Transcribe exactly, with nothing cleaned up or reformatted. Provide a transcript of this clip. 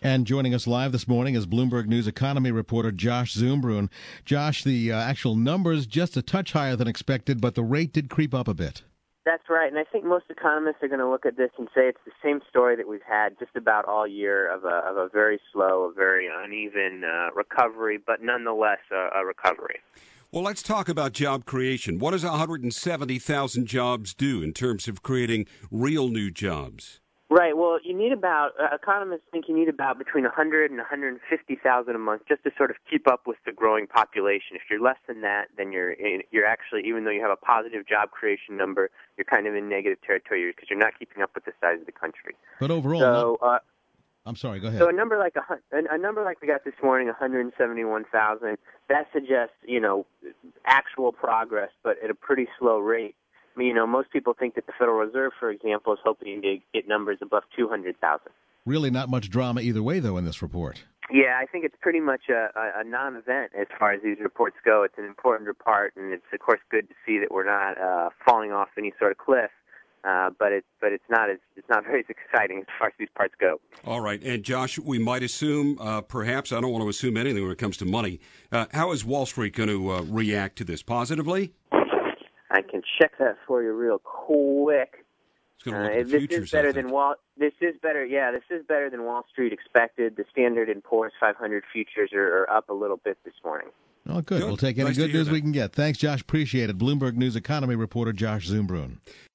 And joining us live this morning is Bloomberg News economy reporter Josh Zumbrun. Josh, the uh, actual numbers just a touch higher than expected, but the rate did creep up a bit. That's right, and I think most economists are going to look at this and say it's the same story that we've had just about all year of a, of a very slow, a very uneven uh, recovery, but nonetheless a, a recovery. Well, let's talk about job creation. What does one hundred seventy thousand jobs do in terms of creating real new jobs? Right. Well, you need about uh, economists think you need about between one hundred and one hundred fifty thousand a month just to sort of keep up with the growing population. If you're less than that, then you're you're actually, even though you have a positive job creation number, you're kind of in negative territory because you're not keeping up with the size of the country. But overall, so uh, I'm sorry. Go ahead. So a number like a, a number like we got this morning, one hundred seventy-one thousand, that suggests you know actual progress, but at a pretty slow rate. I mean, you know, most people think that the Federal Reserve, for example, is hoping to get numbers above two hundred thousand. Really not much drama either way, though, in this report. Yeah, I think it's pretty much a, a, a non-event as far as these reports go. It's an important report, and it's, of course, good to see that we're not uh, falling off any sort of cliff. Uh, but it's but it's not as it's not very exciting as far as these parts go. All right, and Josh, we might assume, uh, perhaps I don't want to assume anything when it comes to money. Uh, how is Wall Street going to uh, react to this? Positively? I can check that for you real quick. It's going to look at uh, the this futures, is better I than think. Wall. This is better. Yeah, this is better than Wall Street expected. The Standard and Poor's five hundred futures are, are up a little bit this morning. Oh, good. Good. We'll take any Nice to good hear news that. we can get. Thanks, Josh. Appreciate it. Bloomberg News economy reporter Josh Zumbrun.